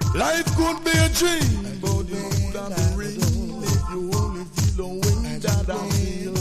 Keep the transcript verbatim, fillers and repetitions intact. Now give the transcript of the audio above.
Life could be a dream, but it could have been real if you only feel the way that I feel.